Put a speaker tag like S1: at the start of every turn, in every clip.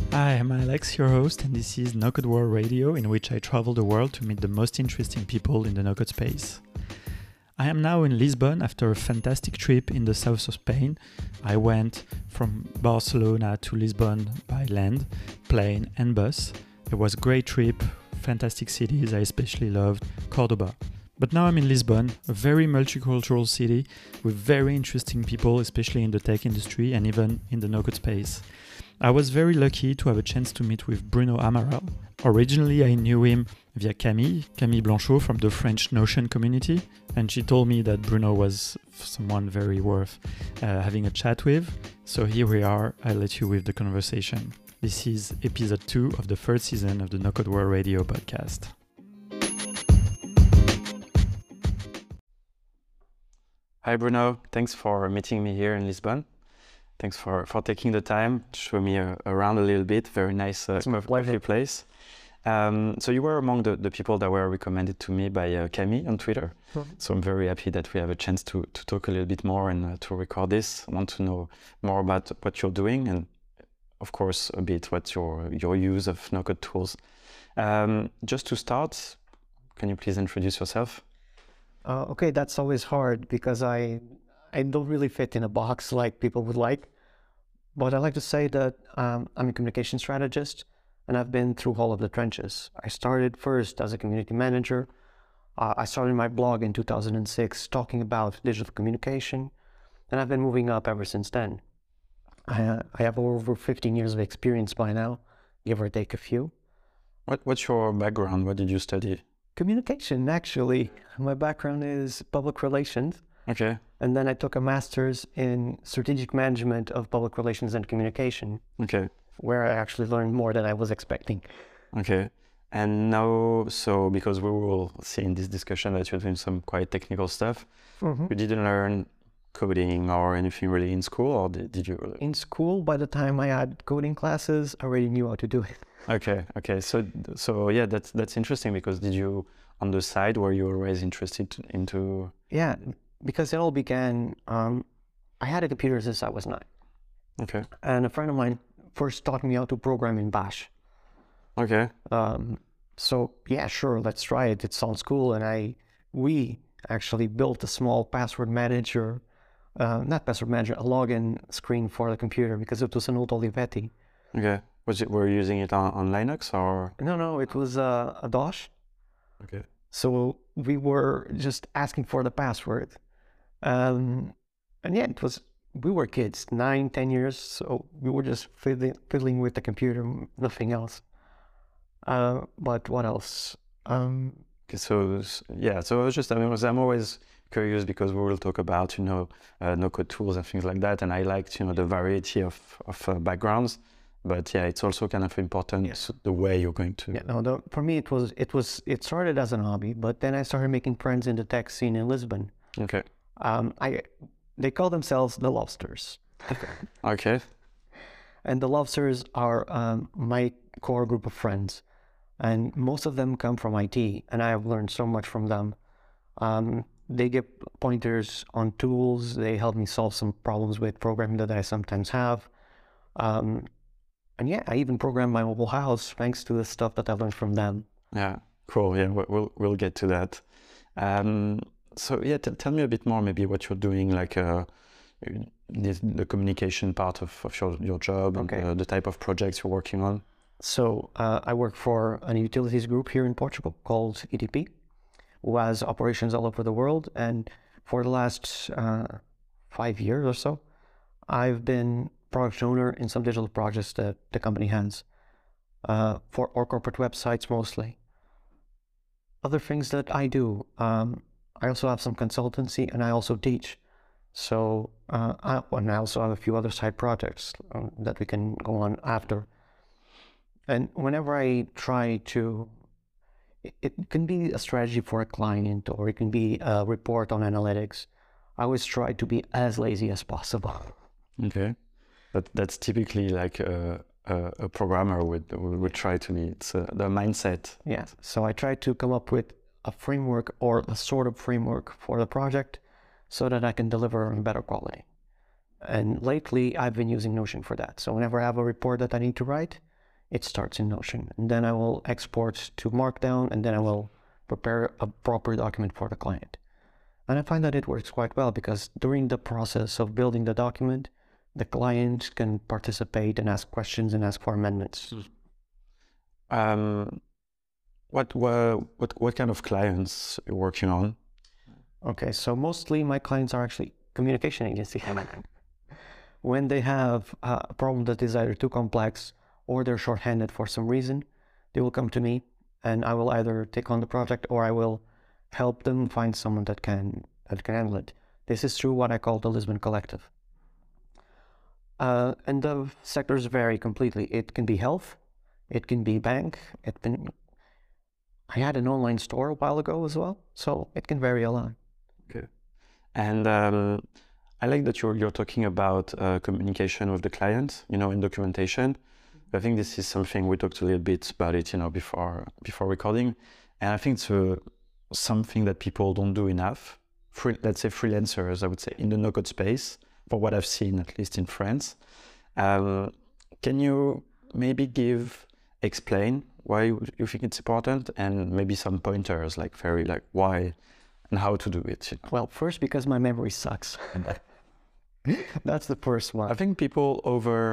S1: Hi, I'm Alex, your host, and this is No Code World Radio, in which I travel the world to meet the most interesting people in the no-code space. I am now in Lisbon after a fantastic trip in the south of Spain. I went from Barcelona to Lisbon by land, plane and bus. It was a great trip, fantastic cities. I especially loved Cordoba. But now I'm in Lisbon, a very multicultural city with very interesting people, especially in the tech industry and even in the no-code space. I was very lucky to have a chance to meet with Bruno Amaral. Originally, I knew him via Camille Blanchot from the French Notion community, and she told me that Bruno was someone very worth having a chat with. So here we are, I'll let you with the conversation. This is episode 2 of the third season of the No Code World Radio podcast. Hi Bruno, thanks for meeting me here in Lisbon. Thanks for taking the time to show me around a little bit. Very nice coffee place. So you were among the people that were recommended to me by Camille on Twitter. Mm-hmm. So I'm very happy that we have a chance to talk a little bit more and to record this. I want to know more about what you're doing and, of course, a bit what's your use of no-code tools. Just to start, can you please introduce yourself?
S2: Okay, that's always hard because I don't really fit in a box like people would like. But I like to say that I'm a communication strategist and I've been through all of the trenches. I started first as a community manager. I started my blog in 2006 talking about digital communication, and I've been moving up ever since then. I have over 15 years of experience by now, give or take a few.
S1: What's your background? What did you study?
S2: Communication, actually. My background is public relations.
S1: Okay.
S2: And then I took a master's in strategic management of public relations and communication.
S1: Okay.
S2: Where I actually learned more than I was expecting.
S1: Okay. And now, so because we will see in this discussion that you're doing some quite technical stuff, mm-hmm. You didn't learn coding or anything really in school, or did you?
S2: In school, by the time I had coding classes, I already knew how to do it.
S1: Okay. So yeah, that's interesting because did you, on the side, were you always interested into?
S2: Yeah. Because it all began, I had a computer since I was 9.
S1: Okay.
S2: And a friend of mine first taught me how to program in Bash.
S1: Okay.
S2: So yeah, sure, let's try it. It sounds cool. And we actually built a small password manager, a login screen for the computer because it was an old Olivetti.
S1: Okay. Were you using it on Linux or?
S2: No, it was a DOS.
S1: Okay.
S2: So we were just asking for the password. And yeah, we were kids, 9, 10 years, so we were just fiddling with the computer, nothing else. But what else?
S1: Okay, so I was just, I'm always curious because we will talk about, no-code tools and things like that, and I liked, the variety of backgrounds. But yeah, it's also kind of important, yes. The way you're going to.
S2: Yeah, no, for me it started as an hobby, but then I started making friends in the tech scene in Lisbon.
S1: Okay.
S2: They call themselves the Lobsters.
S1: Okay.
S2: And the Lobsters are my core group of friends, and most of them come from IT, and I have learned so much from them. They give pointers on tools. They help me solve some problems with programming that I sometimes have. And yeah, I even programmed my mobile house thanks to the stuff that I learned from them.
S1: Yeah, cool. Yeah, we'll get to that. So yeah, tell me a bit more, maybe what you're doing, like the communication part of your job, okay. And the type of projects you're working on.
S2: So I work for a utilities group here in Portugal called EDP, who has operations all over the world. And for the last 5 years or so, I've been product owner in some digital projects that the company has for our corporate websites mostly. Other things that I do, I also have some consultancy and I also teach. So I also have a few other side projects that we can go on after. And whenever I try to, it can be a strategy for a client or it can be a report on analytics. I always try to be as lazy as possible.
S1: Okay. But that's typically like a programmer would try to be. It's the mindset.
S2: Yes. So I try to come up with a framework or a sort of framework for the project so that I can deliver in better quality. And lately, I've been using Notion for that. So whenever I have a report that I need to write, it starts in Notion. And then I will export to Markdown, and then I will prepare a proper document for the client. And I find that it works quite well because during the process of building the document, the client can participate and ask questions and ask for amendments.
S3: What kind of clients are you working on?
S2: Okay, so mostly my clients are actually communication agencies. When they have a problem that is either too complex or they're shorthanded for some reason, they will come to me and I will either take on the project or I will help them find someone that can handle it. This is through what I call the Lisbon Collective. And the sectors vary completely. It can be health, it can be bank, I had an online store a while ago as well, so it can vary a lot.
S3: Okay. And I like that you're talking about communication with the client, in documentation. I think this is something we talked a little bit about it, before recording. And I think it's something that people don't do enough. Let's say freelancers, I would say, in the no-code space, for what I've seen, at least in France. Can you maybe explain why you think it's important, and maybe some pointers, why and how to do it?
S2: Well, first, because my memory sucks. That's the first one.
S3: I think people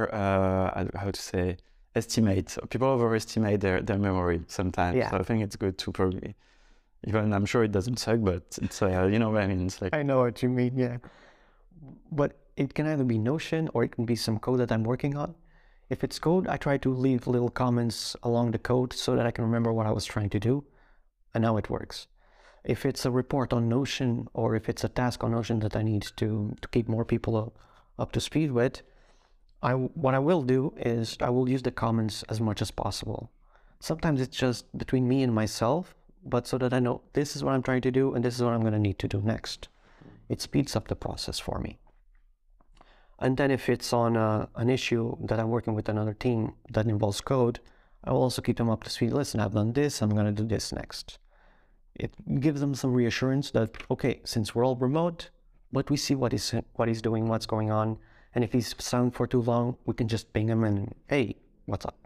S3: overestimate their memory sometimes.
S2: Yeah.
S3: So I think it's good to probably, even I'm sure it doesn't suck, but it's you know what I mean. It's like,
S2: I know what you mean, yeah. But it can either be Notion or it can be some code that I'm working on. If it's code, I try to leave little comments along the code so that I can remember what I was trying to do and how it works. If it's a report on Notion or if it's a task on Notion that I need to keep more people up to speed with, what I will do is I will use the comments as much as possible. Sometimes it's just between me and myself, but so that I know this is what I'm trying to do and this is what I'm going to need to do next. It speeds up the process for me. And then if it's on an issue that I'm working with another team that involves code, I will also keep them up to speed. Listen, I've done this, I'm going to do this next. It gives them some reassurance that, okay, since we're all remote, but we see what he's doing, what's going on. And if he's silent for too long, we can just ping him and, hey, what's up?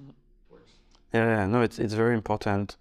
S3: Yeah, no, it's very important.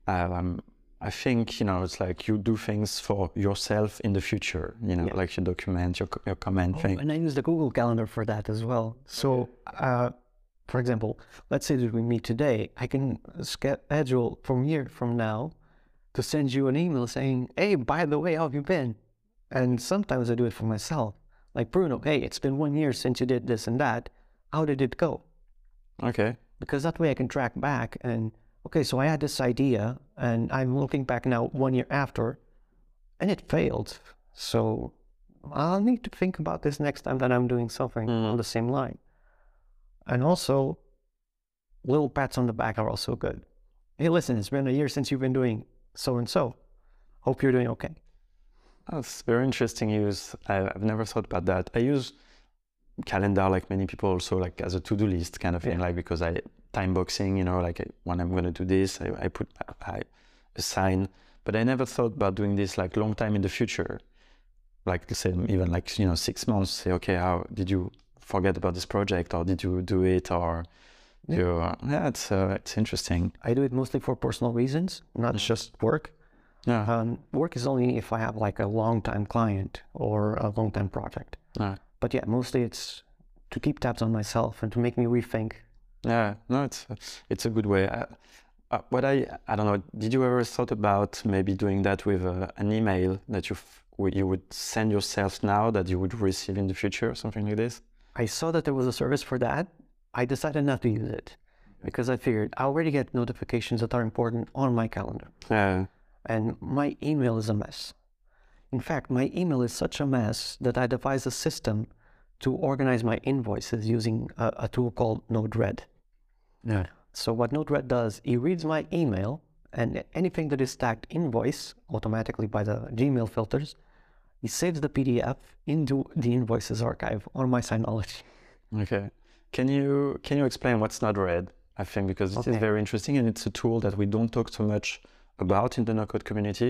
S3: I think, it's like you do things for yourself in the future, like you document your comment thing.
S2: And I use the Google Calendar for that as well. So, for example, let's say that we meet today, I can schedule from a year from now to send you an email saying, hey, by the way, how have you been? And sometimes I do it for myself. Like, Bruno, hey, it's been 1 year since you did this and that. How did it go?
S3: Okay.
S2: Because that way I can track back and, okay, so I had this idea and I'm looking back now 1 year after and it failed. So I'll need to think about this next time that I'm doing something on the same line. And also, little pats on the back are also good. Hey, listen, it's been a year since you've been doing so-and-so. Hope you're doing okay.
S3: That's very interesting use. I've never thought about that. I use calendar like many people also, like as a to-do list kind of thing, like because I time boxing, like when I'm going to do this, I assign, but I never thought about doing this like long time in the future. Like say even like, 6 months, say, okay, how did you forget about this project or did you do it or it's interesting.
S2: I do it mostly for personal reasons, not just work.
S3: Yeah.
S2: Work is only if I have like a long-time client or a long-time project. But yeah, mostly it's to keep tabs on myself and to make me rethink.
S3: Yeah, no, it's a good way. I don't know, did you ever thought about maybe doing that with an email that you would send yourself now that you would receive in the future, something like this?
S2: I saw that there was a service for that. I decided not to use it because I figured I already get notifications that are important on my calendar.
S3: Yeah.
S2: And my email is a mess. In fact, my email is such a mess that I devised a system to organize my invoices using a tool called Node-RED.
S3: Yeah.
S2: So what Node-RED does, he reads my email and anything that is tagged invoice automatically by the Gmail filters, he saves the PDF into the invoices archive on my Synology.
S3: Okay. Can you explain what's Node-RED? I think because it is very interesting and it's a tool that we don't talk so much about in the no-code community.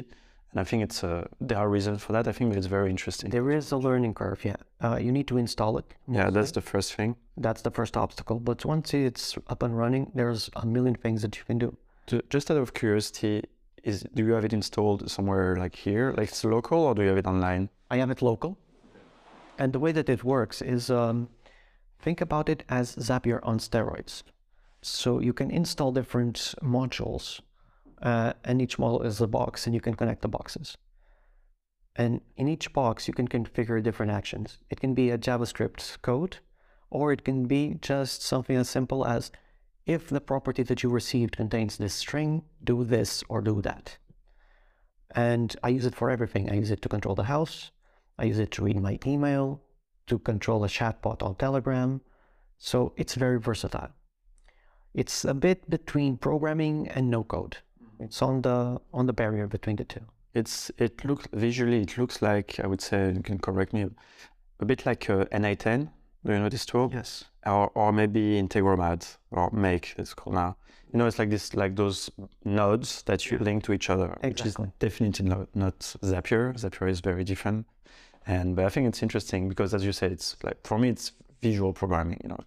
S3: And I think there are reasons for that. I think it's very interesting.
S2: There is a learning curve, yeah. You need to install it.
S3: Yeah, that's the first thing.
S2: That's the first obstacle. But once it's up and running, there's a million things that you can do.
S3: Just out of curiosity, do you have it installed somewhere like here, like it's local, or do you have it online?
S2: I have it local. And the way that it works is, think about it as Zapier on steroids. So you can install different modules, and each module is a box, and you can connect the boxes. And in each box, you can configure different actions. It can be a JavaScript code, or it can be just something as simple as, if the property that you received contains this string, do this or do that. And I use it for everything. I use it to control the house. I use it to read my email, to control a chatbot on Telegram. So it's very versatile. It's a bit between programming and no code. It's on the barrier between the two.
S3: It looks like, I would say, you can correct me, a bit like NA10. Do you know this tool?
S2: Yes.
S3: Or maybe Integromat or Make, it's called now. You know, it's like this, like those nodes that you link to each other,
S2: Exactly.
S3: which is definitely not Zapier. Zapier is very different. But I think it's interesting because, as you said, it's like, for me, it's visual programming. You know,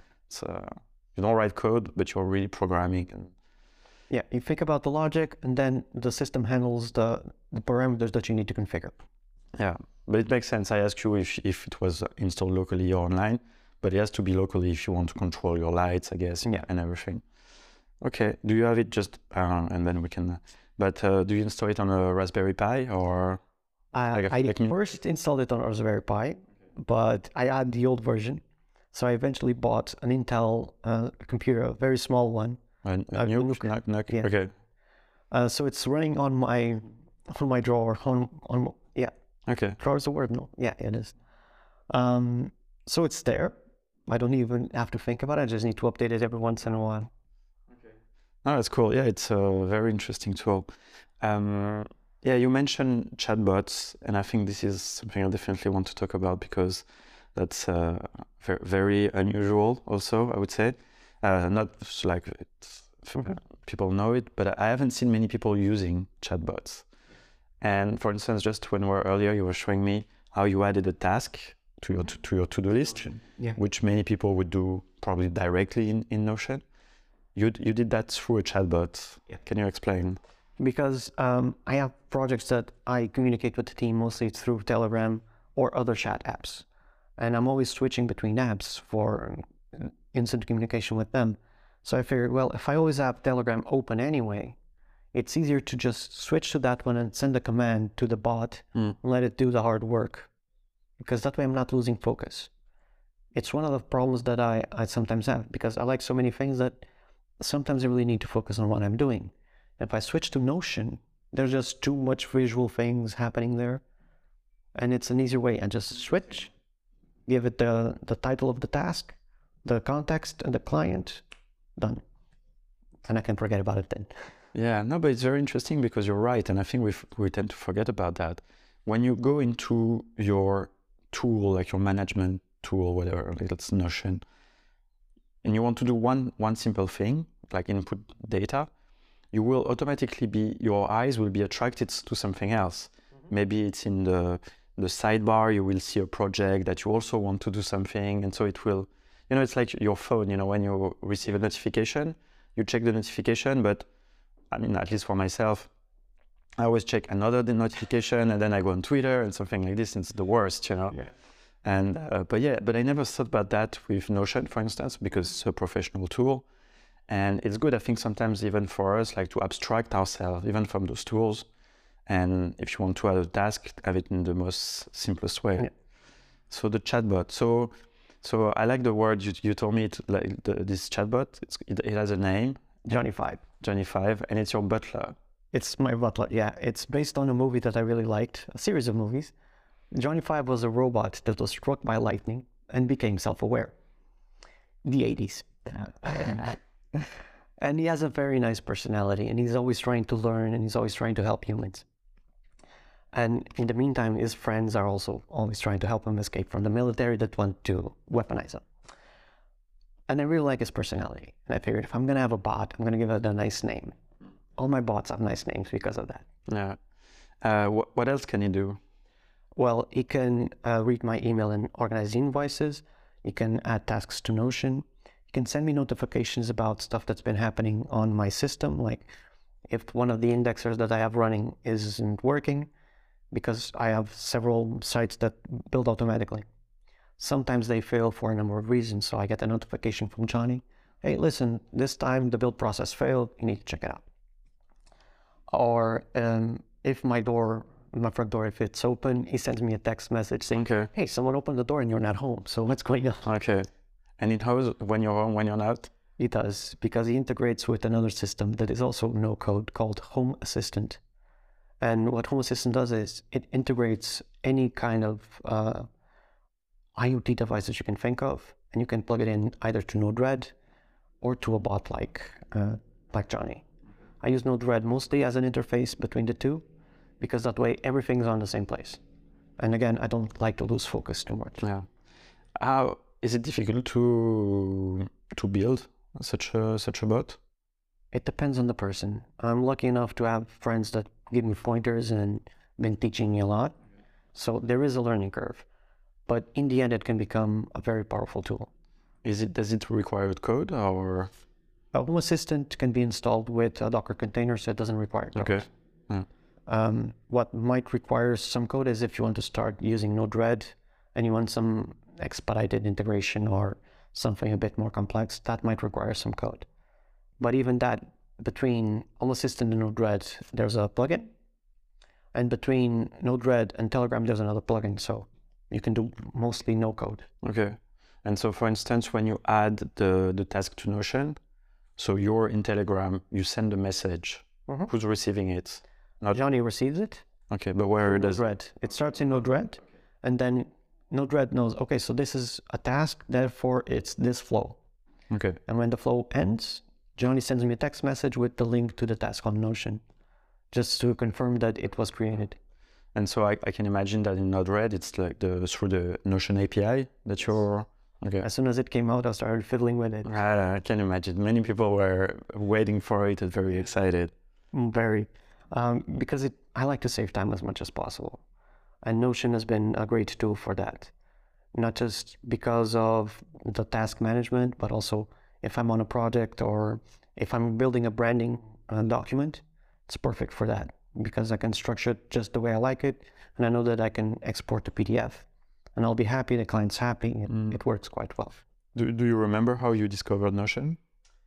S3: you don't write code, but you're really programming. And
S2: yeah, you think about the logic, and then the system handles the parameters that you need to configure.
S3: Yeah, but it makes sense. I asked you if it was installed locally or online, but it has to be locally if you want to control your lights, I guess, and everything. Okay, do you have it just, and then we can, but do you install it on a Raspberry Pi or?
S2: I first installed it on Raspberry Pi, but I had the old version. So I eventually bought an Intel computer, a very small one.
S3: Yeah. Okay.
S2: So it's running on my drawer, yeah.
S3: Okay.
S2: Drawer is a word, no? Yeah, it is. So it's there. I don't even have to think about it. I just need to update it every once in a while.
S3: Okay. Oh, that's cool. Yeah, it's a very interesting tool. Yeah, you mentioned chatbots, and I think this is something I definitely want to talk about because that's very unusual also, I would say. Not like people know it, but I haven't seen many people using chatbots. And for instance, just when we were earlier, you were showing me how you added a task to your to-do list, which many people would do probably directly in Notion. You did that through a chatbot. Yeah. Can you explain?
S2: Because I have projects that I communicate with the team mostly through Telegram or other chat apps. And I'm always switching between apps for instant communication with them. So I figured, well, if I always have Telegram open anyway, it's easier to just switch to that one and send a command to the bot and let it do the hard work. Because that way I'm not losing focus. It's one of the problems that I sometimes have, because I like so many things that sometimes I really need to focus on what I'm doing. If I switch to Notion, there's just too much visual things happening there. And it's an easier way. I just switch, give it the title of the task, the context, and the client, done. And I can forget about it then.
S3: Yeah, no, but it's very interesting because you're right. And I think we tend to forget about that. When you go into your tool, like your management tool, whatever, like it's Notion, and you want to do one simple thing, like input data, you will automatically your eyes will be attracted to something else. Maybe it's in the sidebar, you will see a project that you also want to do something. And so it will, you know, it's like your phone, you know, when you receive a notification, you check the notification, but I mean, at least for myself, I always check another notification and then I go on Twitter and something like this. It's the worst, you know? Yeah. And, but I never thought about that with Notion, for instance, because it's a professional tool. And it's good, I think, sometimes even for us, like to abstract ourselves, even from those tools. And if you want to add a task, have it in the most simplest way. Yeah. So the chatbot. So I like the word you told me, this chatbot, it has a name.
S2: Johnny 5.
S3: Johnny 5, and it's your butler.
S2: It's my butler, yeah. It's based on a movie that I really liked, a series of movies. Johnny 5 was a robot that was struck by lightning and became self-aware. The 80s. And he has a very nice personality, and he's always trying to learn, and he's always trying to help humans. And in the meantime, his friends are also always trying to help him escape from the military that want to weaponize him. And I really like his personality. And I figured if I'm going to have a bot, I'm going to give it a nice name. All my bots have nice names because of that.
S3: Yeah. What else can you do?
S2: Well, you can read my email and organize invoices. You can add tasks to Notion. You can send me notifications about stuff that's been happening on my system, like if one of the indexers that I have running isn't working, because I have several sites that build automatically. Sometimes they fail for a number of reasons, so I get a notification from Johnny. Hey, listen, this time the build process failed, you need to check it out. Or if my front door, if it's open, he sends me a text message saying,
S3: Okay.
S2: hey, someone opened the door and you're not home, so what's going on?
S3: Okay. And it how when you're home, when you're not?
S2: He does, because he integrates with another system that is also no code called Home Assistant. And what Home Assistant does is it integrates any kind of IoT device that you can think of, and you can plug it in either to Node-RED or to a bot like Johnny. I use Node-RED mostly as an interface between the two, because that way everything's on the same place. And again, I don't like to lose focus too much.
S3: Yeah. How is it difficult to build such a bot?
S2: It depends on the person. I'm lucky enough to have friends that give me pointers and been teaching me a lot. So there is a learning curve. But in the end, it can become a very powerful tool.
S3: Does it require code or?
S2: A Home Assistant can be installed with a Docker container, so it doesn't require code.
S3: Okay. Yeah.
S2: What might require some code is if you want to start using Node-RED and you want some expedited integration or something a bit more complex, that might require some code. But even that, between Home Assistant and Node-RED, there's a plugin. And between Node-RED and Telegram, there's another plugin. So you can do mostly no code.
S3: Okay. And so, for instance, when you add the task to Notion, so you're in Telegram, you send a message.
S2: Mm-hmm.
S3: Who's receiving it?
S2: Johnny receives it.
S3: Okay, but where does
S2: Node-RED? It starts in Node-RED, and then Node-RED knows, okay, so this is a task, therefore it's this flow.
S3: Okay.
S2: And when the flow ends, Johnny sends me a text message with the link to the task on Notion, just to confirm that it was created.
S3: And so I can imagine that in Node-RED, it's like through the Notion API that you're... Okay.
S2: As soon as it came out, I started fiddling with it.
S3: I can imagine. Many people were waiting for it and very excited.
S2: Very. Because I like to save time as much as possible. And Notion has been a great tool for that. Not just because of the task management, but also if I'm on a project or if I'm building a branding document, it's perfect for that because I can structure it just the way I like it. And I know that I can export to PDF. And I'll be happy, the client's happy. It works quite well.
S3: Do you remember how you discovered Notion?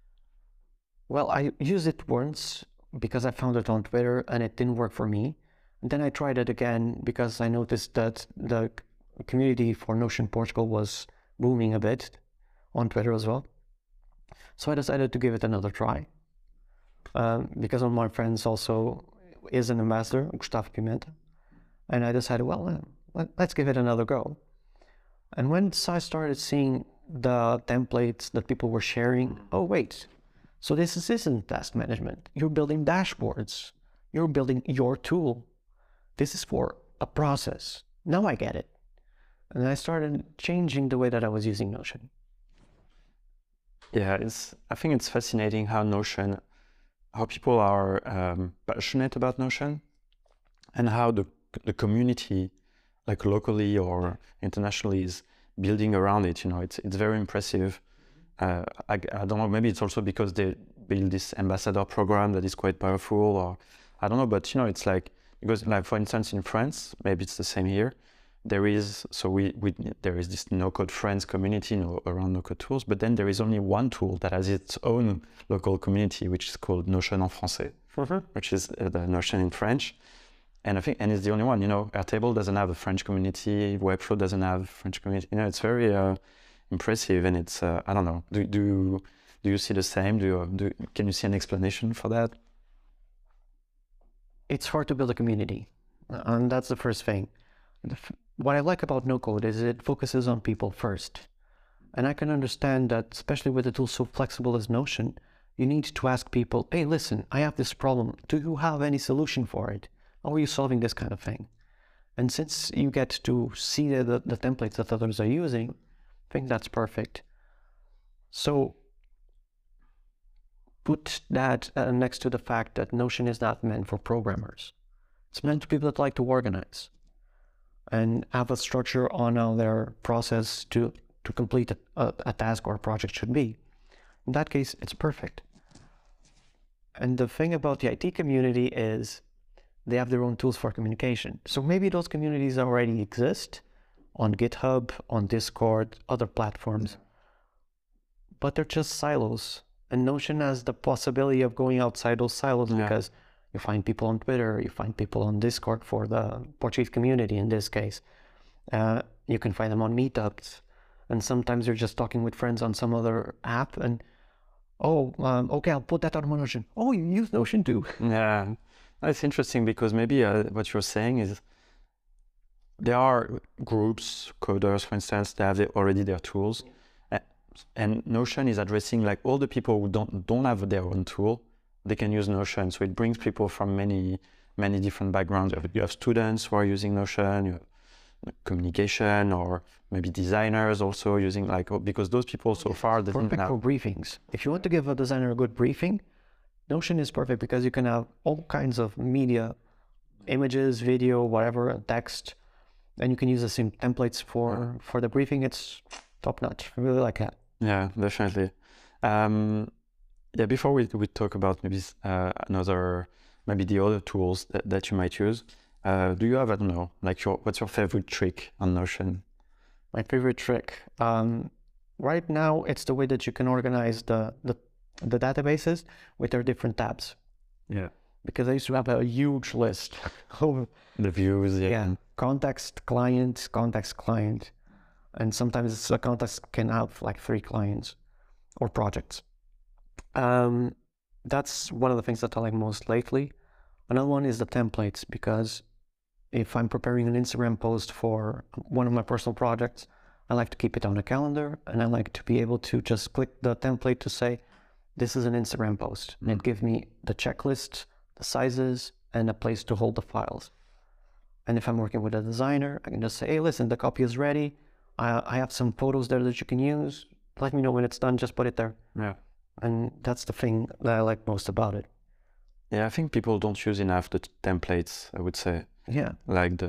S2: Well, I used it once because I found it on Twitter and it didn't work for me. And then I tried it again because I noticed that the community for Notion Portugal was booming a bit on Twitter as well. So I decided to give it another try. Because one of my friends also is an ambassador, Gustavo Pimenta. And I decided, well, let's give it another go. And once I started seeing the templates that people were sharing, oh wait, so this isn't task management. You're building dashboards. You're building your tool. This is for a process. Now I get it. And I started changing the way that I was using Notion.
S3: Yeah, I think it's fascinating how people are passionate about Notion and how the community, like locally or internationally, is building around it. You know, it's very impressive. I don't know, maybe it's also because they build this ambassador program that is quite powerful, or I don't know, but you know, it's like, because like for instance in France, maybe it's the same here, there is this no-code friends community around no-code tools, but then there is only one tool that has its own local community, which is called Notion en français, which is the Notion in French. And I think, and it's the only one, you know, Airtable doesn't have a French community, Webflow doesn't have a French community. You know, it's very impressive, and it's, I don't know, do you see the same? Can you see an explanation for that?
S2: It's hard to build a community, and that's the first thing. What I like about no-code is it focuses on people first. And I can understand that, especially with a tool so flexible as Notion, you need to ask people, hey, listen, I have this problem. Do you have any solution for it? How are you solving this kind of thing? And since you get to see the templates that others are using, I think that's perfect. So put that next to the fact that Notion is not meant for programmers. It's meant for people that like to organize and have a structure on how their process to complete a task or a project should be. In that case, it's perfect. And the thing about the IT community is they have their own tools for communication. So maybe those communities already exist on GitHub, on Discord, other platforms, but they're just silos. And Notion has the possibility of going outside those silos because you find people on Twitter, you find people on Discord for the Portuguese community in this case. You can find them on meetups. And sometimes you're just talking with friends on some other app and, okay, I'll put that on Notion. Oh, you use Notion too.
S3: Yeah, it's interesting because maybe what you're saying is there are groups, coders, for instance, they have already their tools. And Notion is addressing like all the people who don't have their own tool, they can use Notion. So it brings people from many different backgrounds. You have students who are using Notion, you have communication, or maybe designers also using because those people so far they didn't have.
S2: For briefings. If you want to give a designer a good briefing, Notion is perfect because you can have all kinds of media, images, video, whatever, text, and you can use the same templates for the briefing. It's top notch. I really like that.
S3: Yeah, definitely. Before we talk about maybe the other tools that you might use, do you have, I don't know, what's your favorite trick on Notion?
S2: My favorite trick? Right now, it's the way that you can organize the databases with their different tabs.
S3: Yeah.
S2: Because I used to have a huge list of
S3: the views. Yeah.
S2: Context, client. And sometimes a context can have like 3 clients or projects. That's one of the things that I like most lately. Another one is the templates, because if I'm preparing an Instagram post for one of my personal projects, I like to keep it on a calendar, and I like to be able to just click the template to say, this is an Instagram post. And it gives me the checklist, the sizes, and a place to hold the files. And if I'm working with a designer, I can just say, hey, listen, the copy is ready. I have some photos there that you can use. Let me know when it's done, just put it there.
S3: Yeah.
S2: And that's the thing that I like most about it.
S3: Yeah, I think people don't use enough the templates, I would say.
S2: Yeah.
S3: Like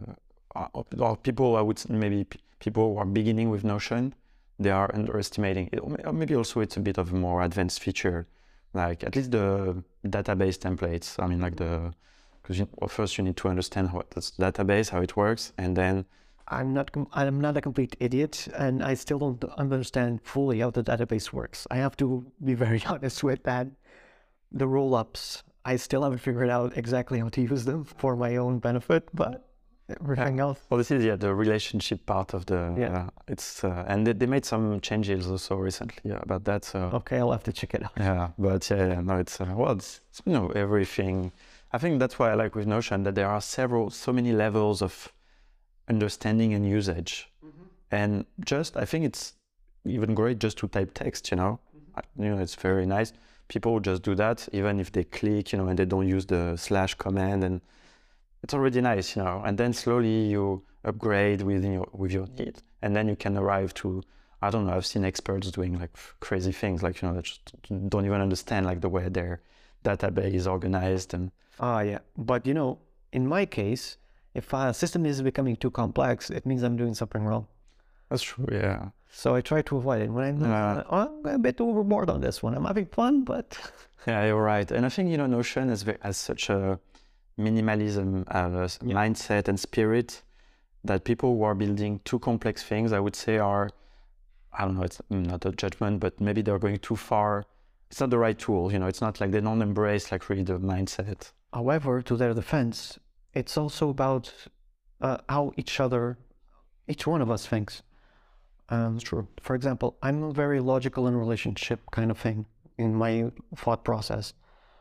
S3: or people, I would say, maybe people who are beginning with Notion, they are underestimating it. Or maybe also it's a bit of a more advanced feature, like at least the database templates. I mean, because first you need to understand how this database, how it works, and then
S2: I'm not a complete idiot, and I still don't understand fully how the database works. I have to be very honest with that. The roll-ups, I still haven't figured out exactly how to use them for my own benefit, but everything else.
S3: Well, this is the relationship part of the. It's and they made some changes also recently about that. So
S2: okay, I'll have to check it out.
S3: Yeah, but no, it's everything. I think that's why I like with Notion that there are so many levels of understanding and usage, and I think it's even great just to type text. It's very nice. People just do that even if they click, and they don't use the / command, and it's already nice, And then slowly you upgrade with your need, and then you can arrive to, I don't know. I've seen experts doing like crazy things, like that just don't even understand like the way their database is organized and.
S2: Yeah, but in my case, if a system is becoming too complex, it means I'm doing something wrong.
S3: That's true, yeah.
S2: So I try to avoid it. When I'm a bit overboard on this one, I'm having fun, but...
S3: Yeah, you're right. And I think, Notion has such a minimalism mindset and spirit that people who are building too complex things, I would say are, I don't know, it's not a judgment, but maybe they're going too far. It's not the right tool, it's not like they don't embrace like really the mindset.
S2: However, to their defense, it's also about how each one of us thinks.
S3: True.
S2: For example, I'm very logical in relationship kind of thing in my thought process.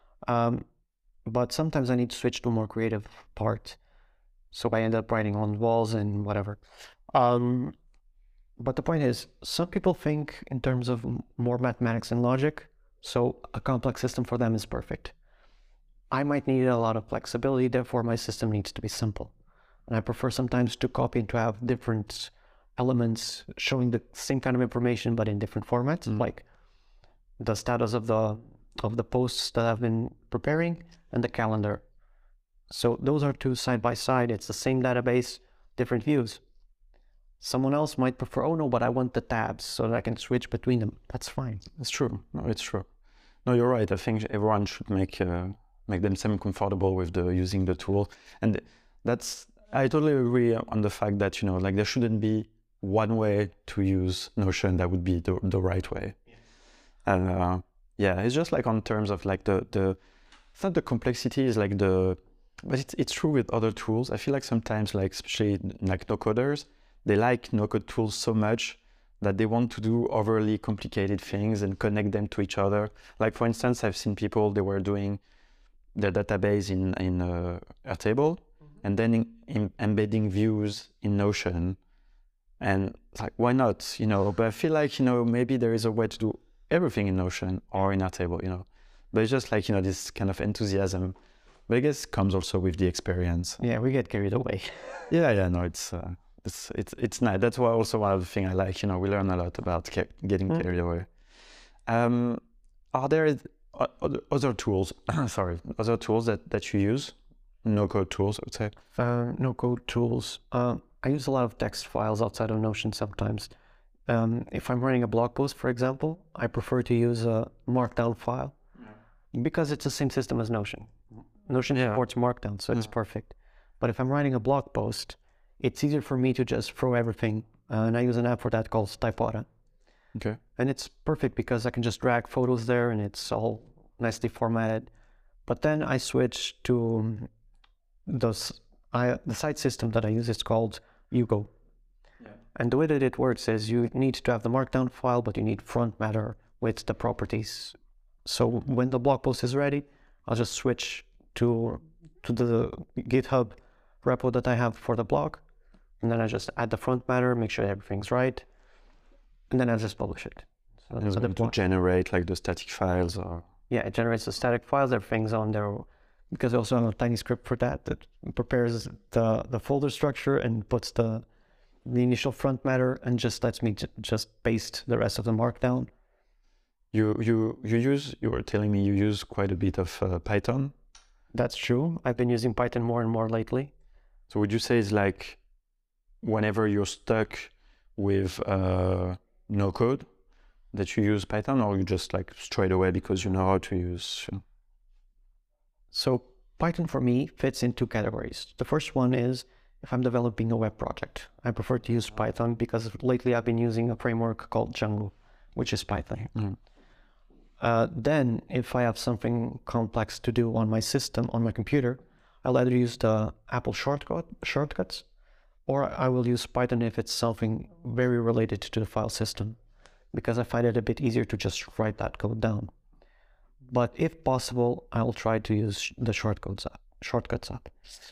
S2: But sometimes I need to switch to a more creative part. So I end up writing on walls and whatever. But the point is, some people think in terms of more mathematics and logic. So a complex system for them is perfect. I might need a lot of flexibility, therefore my system needs to be simple. And I prefer sometimes to copy and to have different elements showing the same kind of information but in different formats, like the status of the posts that I've been preparing and the calendar. So those are two side by side. It's the same database, different views. Someone else might prefer, oh no, but I want the tabs so that I can switch between them. That's fine.
S3: It's true. No, it's true. No, you're right. I think everyone should make themselves comfortable with using the tool. And I totally agree on the fact that, like there shouldn't be one way to use Notion that would be the right way. Yeah. And it's just like on terms of like it's not the complexity, is like but it's true with other tools. I feel like sometimes, like especially like no-coders, they like no-code tools so much that they want to do overly complicated things and connect them to each other. Like for instance, I've seen people, they were doing their database in Airtable, and then embedding views in Notion. And it's like, why not? But I feel like, maybe there is a way to do everything in Notion or in Airtable, But it's just like, this kind of enthusiasm. But I guess comes also with the experience.
S2: Yeah, we get carried away.
S3: No, it's nice. That's why also one of the things I like, we learn a lot about getting carried away. Are there other tools, other tools that you use? No-code tools, I would say.
S2: No-code tools. I use a lot of text files outside of Notion sometimes. If I'm writing a blog post, for example, I prefer to use a Markdown file because it's the same system as Notion. Notion supports Markdown, so it's perfect. But if I'm writing a blog post, it's easier for me to just throw everything. And I use an app for that called Typora.
S3: Okay.
S2: And it's perfect because I can just drag photos there and it's all nicely formatted. But then I switch to the site system that I use. It's called Hugo. Yeah. And the way that it works is you need to have the Markdown file, but you need front matter with the properties. So when the blog post is ready, I'll just switch to the GitHub repo that I have for the blog. And then I just add the front matter, make sure everything's right. And then I just publish it.
S3: So to generate like the static files or...
S2: Yeah, it generates the static files, everything's on there. Because I also have a tiny script for that prepares the folder structure and puts the initial front matter and just lets me just paste the rest of the Markdown.
S3: You were telling me you use quite a bit of Python.
S2: That's true. I've been using Python more and more lately.
S3: So would you say it's like whenever you're stuck with no code that you use Python, or you just like straight away because you know how to use?
S2: So Python for me fits in two categories. The first one is if I'm developing a web project. I prefer to use Python because lately I've been using a framework called Django, which is Python. Mm. Then if I have something complex to do on my system, on my computer, I'll either use the Apple shortcuts, or I will use Python if it's something very related to the file system, because I find it a bit easier to just write that code down. But if possible, I'll try to use the shortcuts app.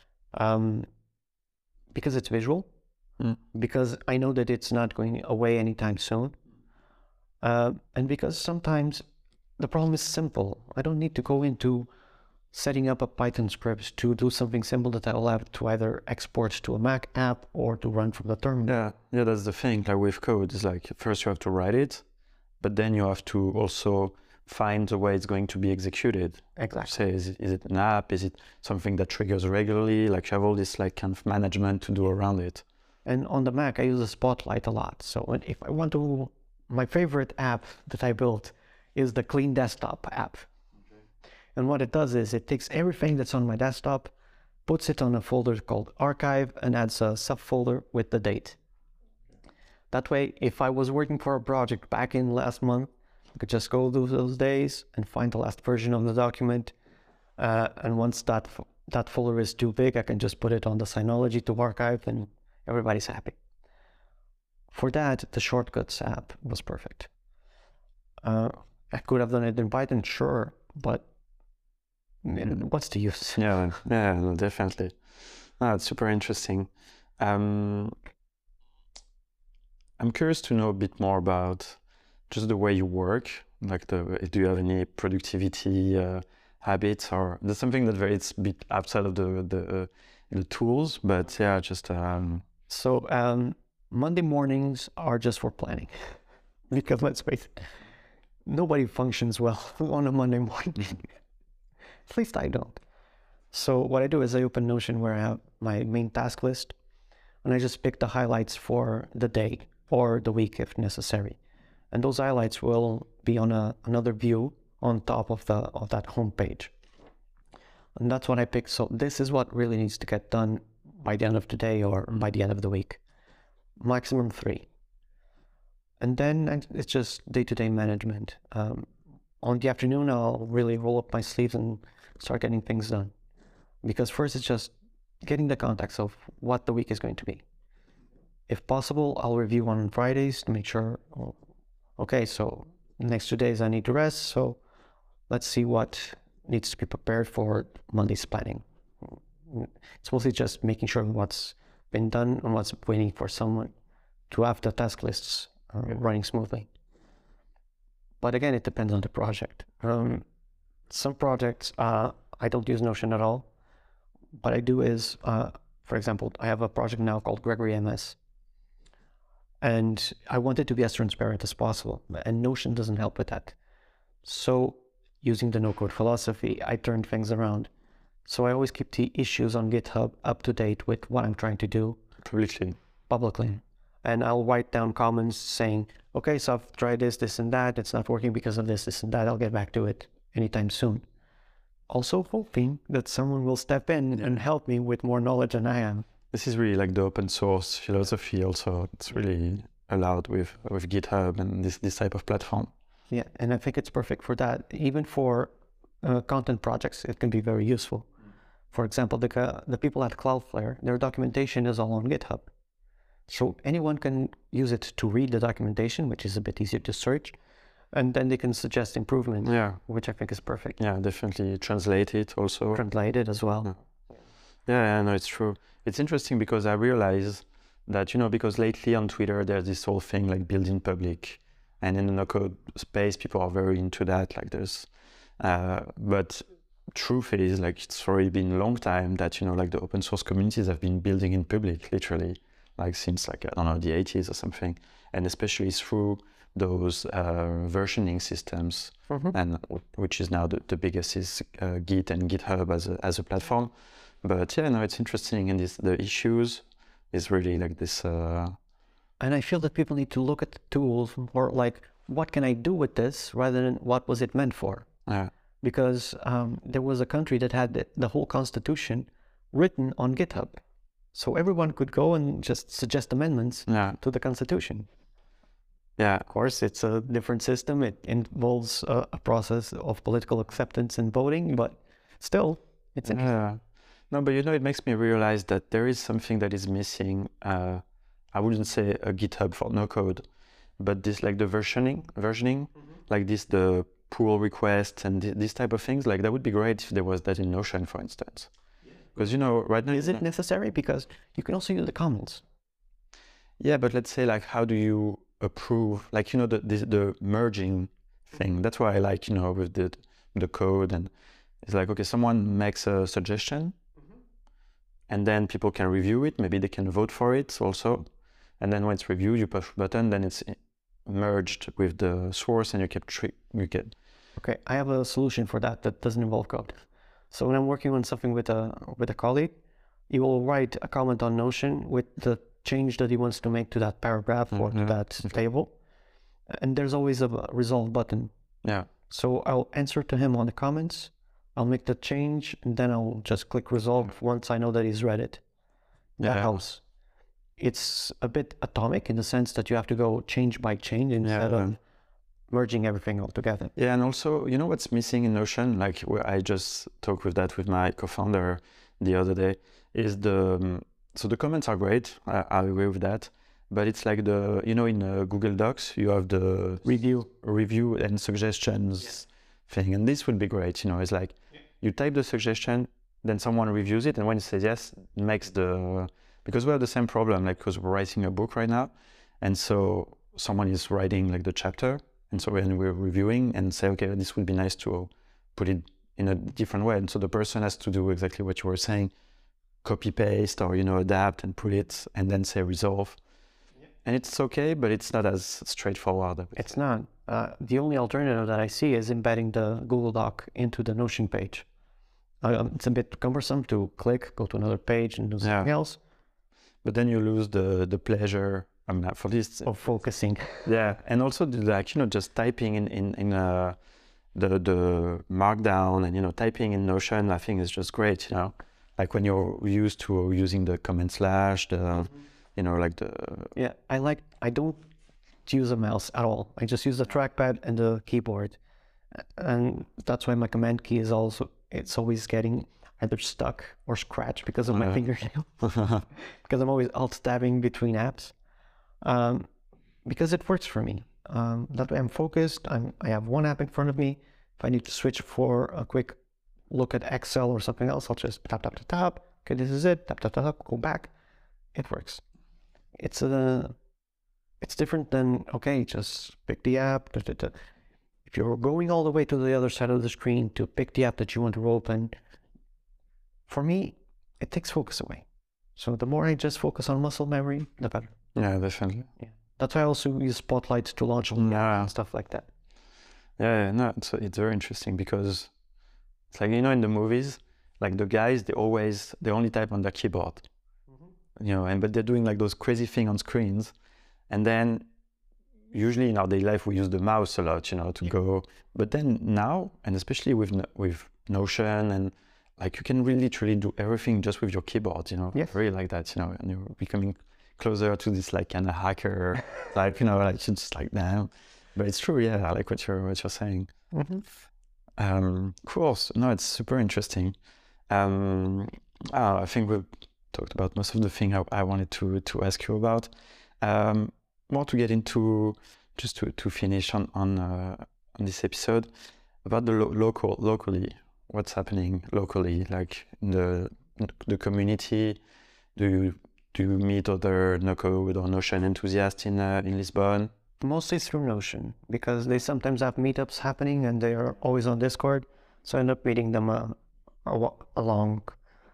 S2: Because it's visual, because I know that it's not going away anytime soon, and because sometimes the problem is simple. I don't need to go into setting up a Python script to do something simple that I'll have to either export to a Mac app or to run from the terminal.
S3: Yeah, that's the thing. Like with code, it's like first you have to write it, but then you have to also find the way it's going to be executed.
S2: Exactly.
S3: Say, is it an app? Is it something that triggers regularly? Like you have all this like kind of management to do around it.
S2: And on the Mac, I use a Spotlight a lot. So if I want to, my favorite app that I built is the Clean Desktop app. Okay. And what it does is it takes everything that's on my desktop, puts it on a folder called Archive, and adds a subfolder with the date. Okay. That way, if I was working for a project back in last month, I could just go through those days and find the last version of the document. And once that folder is too big, I can just put it on the Synology to archive and everybody's happy. For that, the Shortcuts app was perfect. I could have done it in Python, sure, but what's the use?
S3: Yeah, no, definitely. No, it's super interesting. I'm curious to know a bit more about just the way you work. Like, do you have any productivity habits, or there's something that it's a bit outside of the tools? But yeah, just
S2: So Monday mornings are just for planning, because let's face it, nobody functions well on a Monday morning. At least I don't. So what I do is I open Notion where I have my main task list, and I just pick the highlights for the day or the week if necessary. And those highlights will be on another view on top of that home page. And that's what I pick. So this is what really needs to get done by the end of the day or by the end of the week. Maximum 3. And then it's just day-to-day management. On the afternoon, I'll really roll up my sleeves and start getting things done. Because first it's just getting the context of what the week is going to be. If possible, I'll review on Fridays to make sure, okay, so next 2 days I need to rest, so let's see what needs to be prepared for Monday's planning. It's mostly just making sure what's been done and what's waiting for someone to have the task lists running smoothly. But again, it depends on the project. Some projects, I don't use Notion at all. What I do is, for example, I have a project now called Gregory MS. And I want it to be as transparent as possible. And Notion doesn't help with that. So using the no-code philosophy, I turn things around. So I always keep the issues on GitHub up to date with what I'm trying to do. Publicly. And I'll write down comments saying, okay, so I've tried this, and that. It's not working because of this, and that. I'll get back to it anytime soon. Also hoping that someone will step in and help me with more knowledge than I am.
S3: This is really like the open source philosophy also. It's really allowed with GitHub and this type of platform.
S2: Yeah, and I think it's perfect for that. Even for content projects, it can be very useful. For example, the people at Cloudflare, their documentation is all on GitHub. So anyone can use it to read the documentation, which is a bit easier to search, and then they can suggest improvements, which I think is perfect.
S3: Yeah, definitely translate it also.
S2: Translate it as well.
S3: Yeah, no, it's true. It's interesting because I realize that, because lately on Twitter, there's this whole thing like building public. And in the no-code space, people are very into that. Like but truth is, like, it's already been a long time that, like the open source communities have been building in public, literally, like since like, I don't know, the 80s or something. And especially through those versioning systems, and which is now the biggest is Git and GitHub as a platform. But yeah, no, it's interesting. And the issues is really like this.
S2: And I feel that people need to look at the tools more like, what can I do with this rather than what was it meant for? Because there was a country that had the whole constitution written on GitHub. So everyone could go and just suggest amendments to the constitution.
S3: Yeah.
S2: Of course, it's a different system. It involves a process of political acceptance and voting, but still, it's interesting.
S3: Yeah. No, but it makes me realize that there is something that is missing. I wouldn't say a GitHub for no code, but this like the versioning, like the pull requests and this type of things, like that would be great if there was that in Notion, for instance. Because right now,
S2: is it necessary? Because you can also use the comments.
S3: Yeah, but let's say like, how do you approve? Like the merging thing. That's why I like with the code, and it's like, okay, someone makes a suggestion, and then people can review it. Maybe they can vote for it also. And then when it's reviewed, you push a button, then it's merged with the source, and you get.
S2: Okay, I have a solution for that doesn't involve code. So when I'm working on something with a colleague, he will write a comment on Notion with the change that he wants to make to that paragraph or to that table, and there's always a resolve button.
S3: Yeah.
S2: So I'll answer to him on the comments. I'll make the change, and then I'll just click resolve once I know that he's read it. That helps. It's a bit atomic in the sense that you have to go change by change instead of merging everything all together.
S3: Yeah, and also, what's missing in Notion, like where I just talked with that with my co-founder the other day, is so the comments are great. I agree with that. But it's like in Google Docs, you have the review and suggestions thing. And this would be great. It's like you type the suggestion, then someone reviews it. And when it says yes, it makes because we have the same problem, like, because we're writing a book right now. And so someone is writing like the chapter. And so when we're reviewing and say, okay, this would be nice to put it in a different way. And so the person has to do exactly what you were saying, copy paste or, adapt and put it and then say resolve. And it's okay, but it's not as straightforward.
S2: It's not. The only alternative that I see is embedding the Google Doc into the Notion page. It's a bit cumbersome to click, go to another page and do something else.
S3: But then you lose the pleasure. I mean, for this
S2: of focusing.
S3: Yeah, and also like, you know, just typing in the markdown and, you know, typing in Notion, I think is just great, you know, like when you're used to using the command slash, the, you know, like the...
S2: Yeah, I don't use a mouse at all. I just use the trackpad and the keyboard. And that's why my command key is it's always getting either stuck or scratched because of my fingernail. Because I'm always alt-tabbing between apps. Because it works for me. That way I'm focused. I have one app in front of me. If I need to switch for a quick look at Excel or something else, I'll just tap, tap, tap, tap. Okay, this is it. Tap, tap, tap, tap, go back. It works. It's different than, okay, just pick the app. If you're going all the way to the other side of the screen to pick the app that you want to open, for me, it takes focus away. So the more I just focus on muscle memory, the better.
S3: Yeah, definitely.
S2: Yeah. That's why I also use Spotlight to launch and stuff like that.
S3: Yeah, no, it's very interesting because it's like, you know, in the movies, like the guys, they only type on their keyboard, you know, but they're doing like those crazy things on screens. And then usually in our daily life, we use the mouse a lot, you know, to go. But then now, and especially with Notion, and like you can really truly do everything just with your keyboard, you know.
S2: Yes.
S3: I really like that, you know, and you're becoming closer to this like kind of hacker, like, you know, like it's just like, damn. But it's true, yeah. I like what you're saying. Cool. So, no, it's super interesting. I think we've talked about most of the thing I wanted to ask you about. More to get into, just to finish on this episode, about the locally, what's happening locally, like in the community. Do you meet other no-code or Notion enthusiasts in Lisbon?
S2: Mostly through Notion, because they sometimes have meetups happening and they are always on Discord. So I end up meeting them along.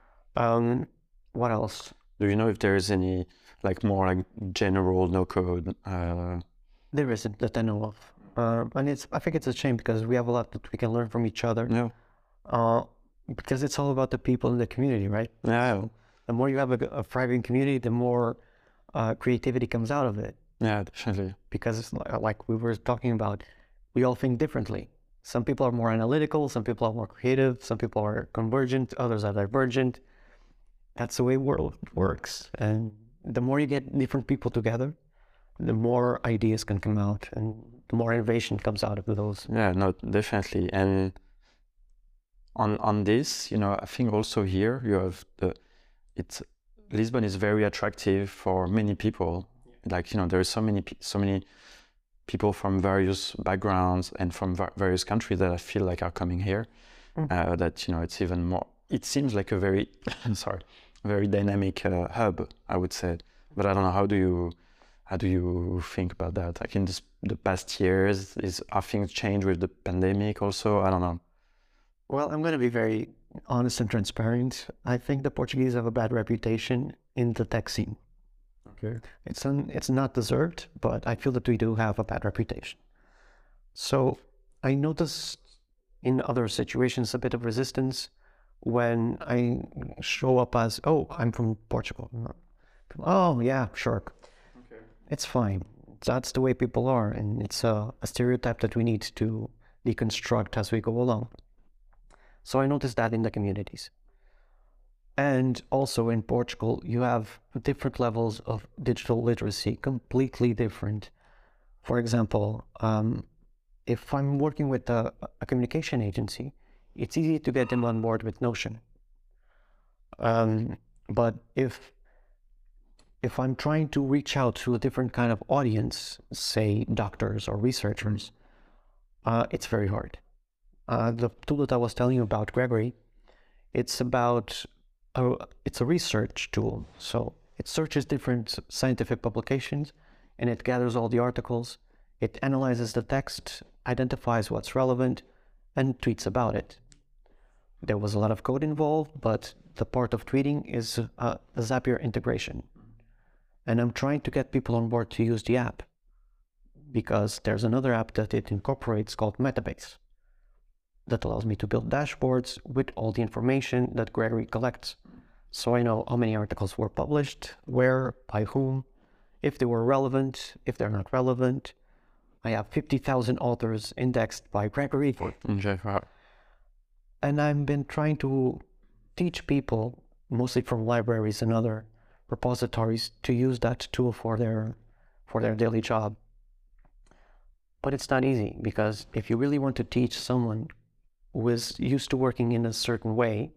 S2: What else?
S3: Do you know if there's any like more like general no-code?
S2: There isn't that I know of. And I think it's a shame because we have a lot that we can learn from each other.
S3: Yeah.
S2: Because it's all about the people in the community, right?
S3: Yeah.
S2: So the more you have a thriving community, the more creativity comes out of it.
S3: Yeah, definitely.
S2: Because it's like we were talking about, we all think differently. Some people are more analytical, some people are more creative, some people are convergent, others are divergent. That's the way the world works. And the more you get different people together, the more ideas can come out and the more innovation comes out of those.
S3: Yeah, no, definitely. And on this, you know, I think also here you have Lisbon is very attractive for many people. Like, you know, there are so many people from various backgrounds and from various countries that I feel like are coming here. That, you know, it's even more. It seems like a very, very dynamic hub, I would say. But I don't know. How do you think about that? Like in the past years, are things changed with the pandemic also? I don't know.
S2: Well, I'm going to be very honest and transparent. I think the Portuguese have a bad reputation in the tech scene.
S3: Okay.
S2: It's not deserved, but I feel that we do have a bad reputation. So I noticed in other situations a bit of resistance when I show up as, oh, I'm from Portugal. Oh, yeah, sure. Okay. It's fine. That's the way people are, and it's a stereotype that we need to deconstruct as we go along. So I noticed that in the communities. And also in Portugal, you have different levels of digital literacy, completely different. For example, if I'm working with a communication agency, it's easy to get them on board with Notion. But if I'm trying to reach out to a different kind of audience, say doctors or researchers, it's very hard. The tool that I was telling you about, Gregory, it's a research tool. So it searches different scientific publications and it gathers all the articles. It analyzes the text, identifies what's relevant, and tweets about it. There was a lot of code involved, but the part of tweeting is a Zapier integration. And I'm trying to get people on board to use the app because there's another app that it incorporates called Metabase. that allows me to build dashboards with all the information that Gregory collects. So I know how many articles were published, where, by whom, if they were relevant, if they're not relevant. I have 50,000 authors indexed by Gregory. And I've been trying to teach people, mostly from libraries and other repositories, to use that tool for their daily job. But it's not easy, because if you really want to teach someone who is used to working in a certain way,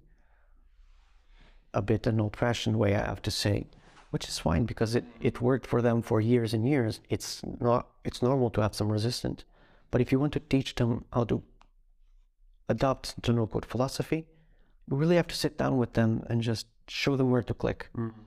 S2: a bit an old-fashioned way, I have to say, which is fine because it worked for them for years and years. It's normal to have some resistance. But if you want to teach them how to adopt the no-code philosophy, you really have to sit down with them and just show them where to click.
S3: Mm-hmm.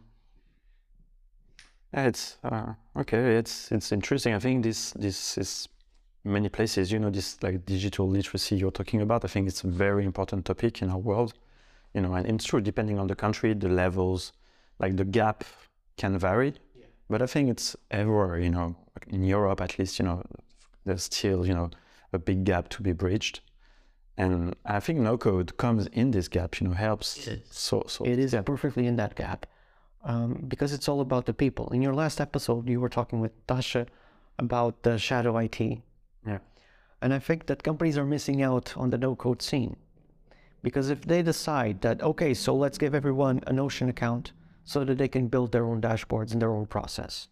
S3: It's okay. It's interesting. I think this is many places. You know, this like digital literacy you're talking about. I think it's a very important topic in our world. You know, and it's true. Depending on the country, the levels, like the gap can vary. Yeah. But I think it's everywhere. You know, in Europe at least. You know, there's still a big gap to be bridged. And I think no code comes in this gap. You know, helps. So
S2: it is perfectly in that gap. Because it's all about the people. In your last episode, you were talking with Tasha about the shadow IT.
S3: Yeah.
S2: And I think that companies are missing out on the no-code scene. Because if they decide that, okay, so let's give everyone a Notion account so that they can build their own dashboards and their own process.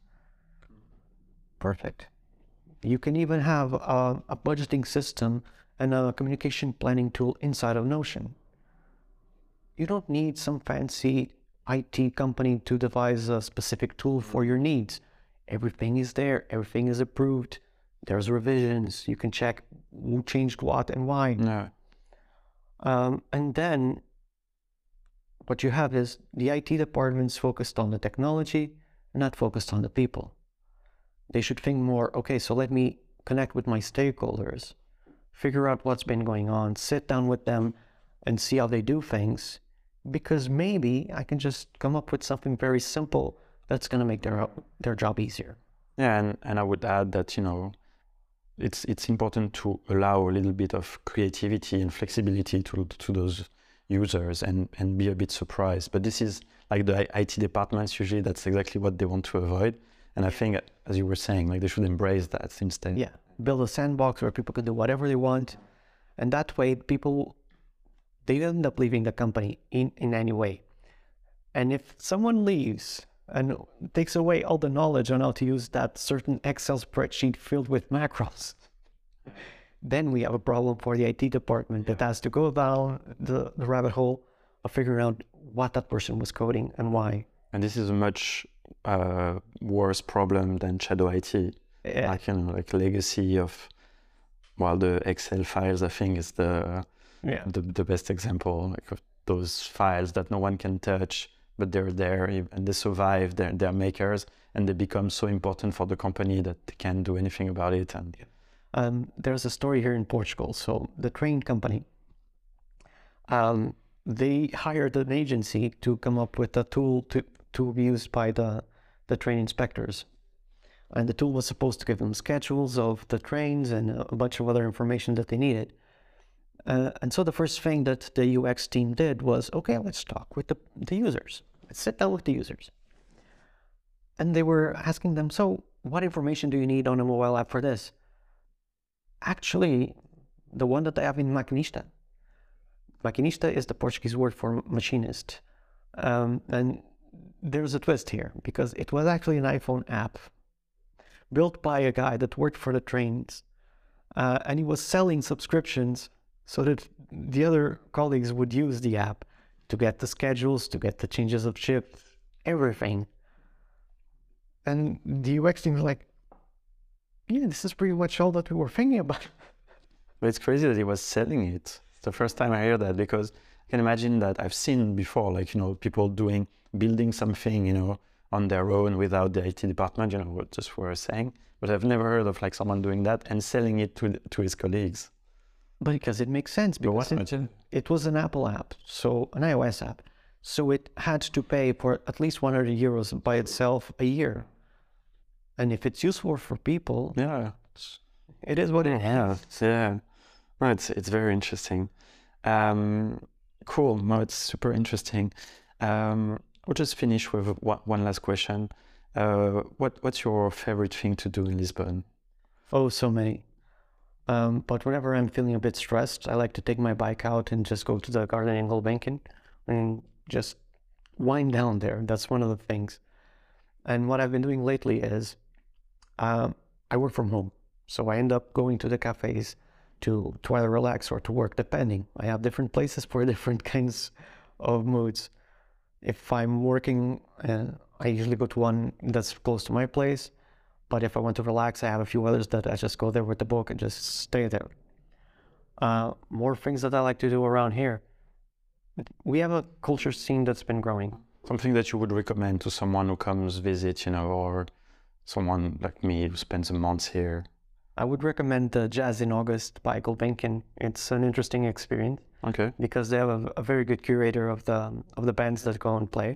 S2: Perfect. You can even have a budgeting system and a communication planning tool inside of Notion. You don't need some fancy IT company to devise a specific tool for your needs. Everything is there. Everything is approved. There's revisions. You can check who changed what and why.
S3: No.
S2: And then what you have is the IT departments focused on the technology, not focused on the people. They should think more, okay, so let me connect with my stakeholders, figure out what's been going on, sit down with them and see how they do things. Because maybe I can just come up with something very simple that's going to make their job easier.
S3: Yeah, and I would add that, it's important to allow a little bit of creativity and flexibility to those users and be a bit surprised. But this is like the IT departments, usually that's exactly what they want to avoid. And I think, as you were saying, like they should embrace that instead.
S2: Yeah, build a sandbox where people can do whatever they want. And that way people, they end up leaving the company in any way. And if someone leaves and takes away all the knowledge on how to use that certain Excel spreadsheet filled with macros, then we have a problem for the IT department that has to go down the rabbit hole of figuring out what that person was coding and why.
S3: And this is a much worse problem than shadow IT.
S2: Yeah.
S3: Like legacy of, well, the Excel files, I think, is the best example, like of those files that no one can touch, but they're there and they survive. They're makers, and they become so important for the company that they can't do anything about it. And
S2: there's a story here in Portugal. So the train company, they hired an agency to come up with a tool to be used by the train inspectors. And the tool was supposed to give them schedules of the trains and a bunch of other information that they needed. And so the first thing that the UX team did was, okay, let's talk with the users. Let's sit down with the users. And they were asking them, so what information do you need on a mobile app for this? Actually, the one that I have in Maquinista. Maquinista is the Portuguese word for machinist. And there's a twist here, because it was actually an iPhone app built by a guy that worked for the trains. And he was selling subscriptions so that the other colleagues would use the app to get the schedules, to get the changes of shift, everything. And the UX team was like, yeah, this is pretty much all that we were thinking about.
S3: But it's crazy that he was selling it. It's the first time I hear that, because I can imagine that I've seen before, like, people building something, on their own without the IT department, what just we were saying. But I've never heard of like someone doing that and selling it to his colleagues.
S2: But because it makes sense, because it was an Apple app, so an iOS app. So it had to pay for at least 100 euros by itself a year. And if it's useful for people,
S3: yeah,
S2: it is what it is.
S3: Yeah. No, it's very interesting. Cool. No, it's super interesting. We'll just finish with one last question. What's your favorite thing to do in Lisbon?
S2: Oh, so many. But whenever I'm feeling a bit stressed, I like to take my bike out and just go to the garden in Gulbenkian and just wind down there. That's one of the things. And what I've been doing lately is I work from home. So I end up going to the cafes to either relax or to work, depending. I have different places for different kinds of moods. If I'm working, I usually go to one that's close to my place. But if I want to relax, I have a few others that I just go there with the book and just stay there. More things that I like to do around here. We have a culture scene that's been growing.
S3: Something that you would recommend to someone who comes visit, or someone like me who spends a month here?
S2: I would recommend the Jazz in August by Gulbenkian. It's an interesting experience.
S3: Okay.
S2: Because they have a very good curator of the bands that go and play.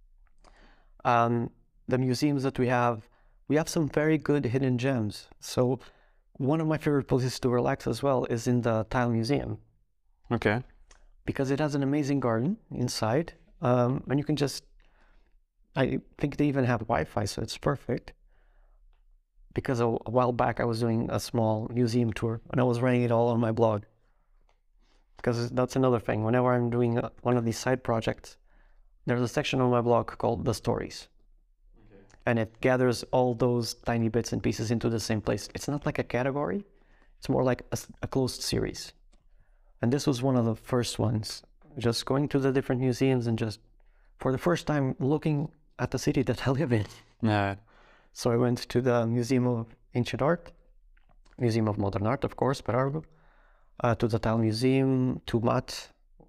S2: The museums that we have some very good hidden gems. So one of my favorite places to relax as well is in the Tile Museum.
S3: Okay.
S2: Because it has an amazing garden inside. And you can I think they even have Wi-Fi, so it's perfect. Because a while back I was doing a small museum tour and I was writing it all on my blog. Because that's another thing. Whenever I'm doing one of these side projects, there's a section on my blog called The Stories. Okay. And it gathers all those tiny bits and pieces into the same place. It's not like a category. It's more like a closed series. And this was one of the first ones. Just going to the different museums and just, for the first time, looking at the city that I live in.
S3: Yeah.
S2: So I went to the Museum of Ancient Art, Museum of Modern Art, of course, Perargo, to the Tile Museum, to MAT.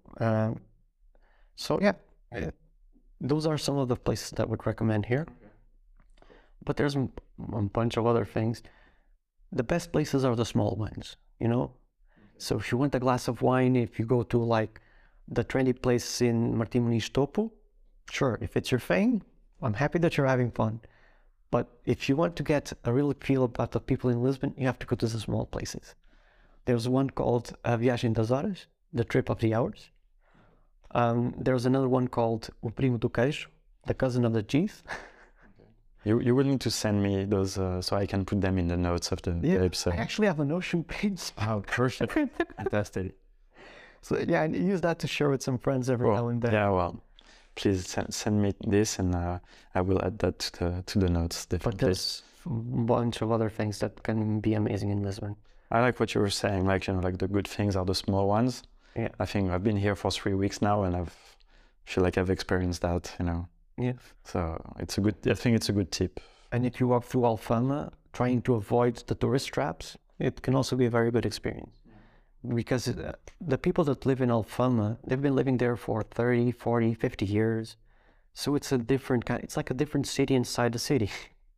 S2: So yeah, those are some of the places that I would recommend here. Okay. But there's a bunch of other things. The best places are the small ones, Okay. So if you want a glass of wine, if you go to like the trendy place in Martim Muniz Topo, sure, if it's your thing, I'm happy that you're having fun. But if you want to get a real feel about the people in Lisbon, you have to go to the small places. There's one called A Viagem das Horas, the trip of the hours. There's another one called O Primo do Queijo, the cousin of the cheese.
S3: You will need to send me those so I can put them in the notes of the episode.
S2: I actually have a Notion page.
S3: Oh, perfect. Fantastic.
S2: So yeah, I use that to share with some friends every now and then.
S3: Yeah, well, please send me this and I will add that to the notes. Definitely.
S2: But there's a bunch of other things that can be amazing in Lisbon.
S3: I like what you were saying, like the good things are the small ones.
S2: Yeah.
S3: I think I've been here for 3 weeks now and I feel like I've experienced that,
S2: Yeah.
S3: So I think it's a good tip.
S2: And if you walk through Alfama, trying to avoid the tourist traps, it can also be a very good experience. Because the people that live in Alfama, they've been living there for 30, 40, 50 years. So it's a different it's like a different city inside the city,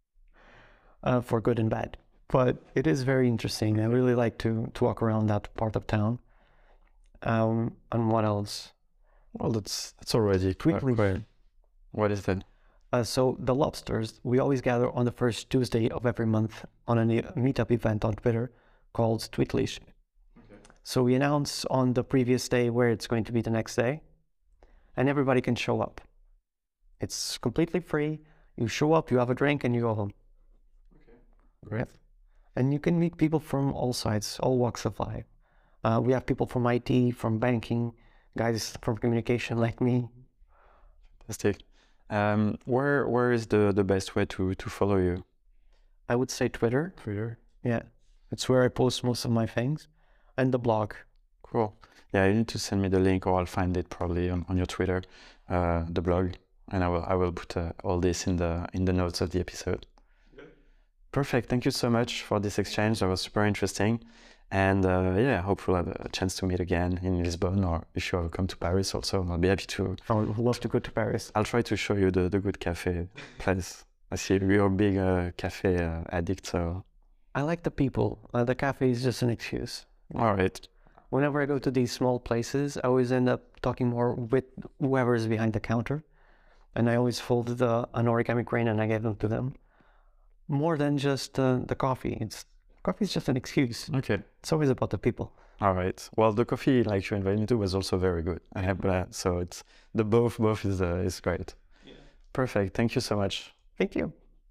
S2: for good and bad. But it is very interesting. I really like to walk around that part of town. And what else?
S3: Well, that's already
S2: quickly.
S3: What is that?
S2: So the Lobsters, we always gather on the first Tuesday of every month on a meetup event on Twitter called Tweetlish. Okay. So we announce on the previous day where it's going to be the next day, and everybody can show up. It's completely free. You show up, you have a drink, and you go home. Okay. Right? And you can meet people from all sides, all walks of life. We have people from IT, from banking, guys from communication like me.
S3: Fantastic. Where is the best way to follow you?
S2: I would say Twitter.
S3: Twitter?
S2: Yeah. It's where I post most of my things. And the blog.
S3: Cool. Yeah, you need to send me the link or I'll find it probably on your Twitter, the blog. And I will put all this in the notes of the episode. Good. Perfect. Thank you so much for this exchange. That was super interesting. And yeah, hope we'll have a chance to meet again in Lisbon, or if you ever come to Paris also, I'll be happy to.
S2: I would love to go to Paris.
S3: I'll try to show you the good cafe place. I see you're a big cafe addict, so.
S2: I like the people. The cafe is just an excuse.
S3: All right.
S2: Whenever I go to these small places, I always end up talking more with whoever is behind the counter. And I always folded an origami crane and I gave them to them. More than just the coffee. Coffee is just an excuse.
S3: Okay.
S2: It's always about the people.
S3: All right. Well, the coffee like you invited me to was also very good. I have so it's the both is great. Yeah. Perfect. Thank you so much.
S2: Thank you.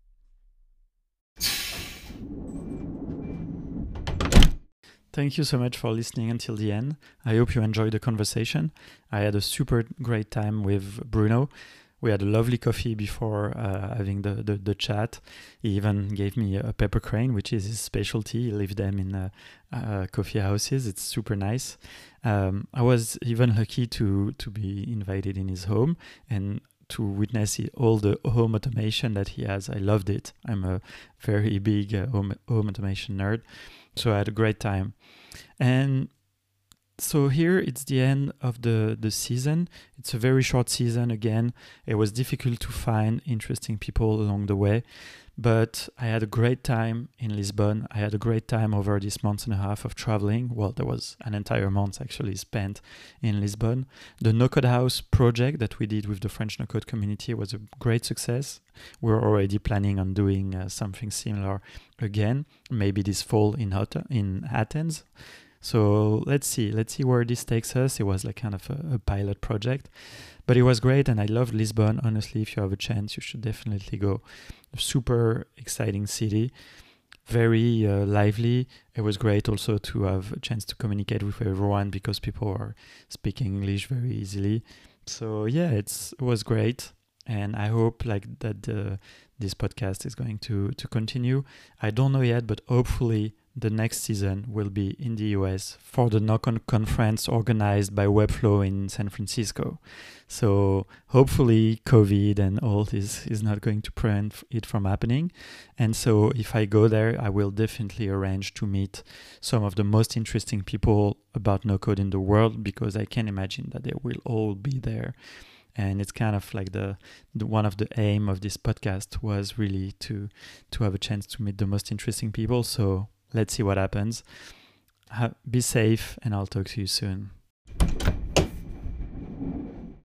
S1: Thank you so much for listening until the end. I hope you enjoyed the conversation. I had a super great time with Bruno. We had a lovely coffee before having the chat. He even gave me a pepper crane, which is his specialty. He leaves them in coffee houses. It's super nice. I was even lucky to be invited in his home and to witness all the home automation that he has. I loved it. I'm a very big home automation nerd. So I had a great time. And so here it's the end of the season. It's a very short season again. It was difficult to find interesting people along the way, but I had a great time in Lisbon. I had a great time over this month and a half of traveling. Well, there was an entire month actually spent in Lisbon. The No Code House project that we did with the French No Code community was a great success. We're already planning on doing something similar again, maybe this fall in Athens. So let's see where this takes us. It was like kind of a pilot project, but it was great and I loved Lisbon. Honestly, if you have a chance, you should definitely go. A super exciting city, very lively. It was great also to have a chance to communicate with everyone because people are speaking English very easily. So yeah, it was great. And I hope like that this podcast is going to continue. I don't know yet, but hopefully the next season will be in the US for the No-Code conference organized by Webflow in San Francisco. So hopefully COVID and all this is not going to prevent it from happening. And so if I go there, I will definitely arrange to meet some of the most interesting people about no-code in the world, because I can imagine that they will all be there. And it's kind of like the one of the aim of this podcast was really to have a chance to meet the most interesting people. So let's see what happens. Be safe, and I'll talk to you soon.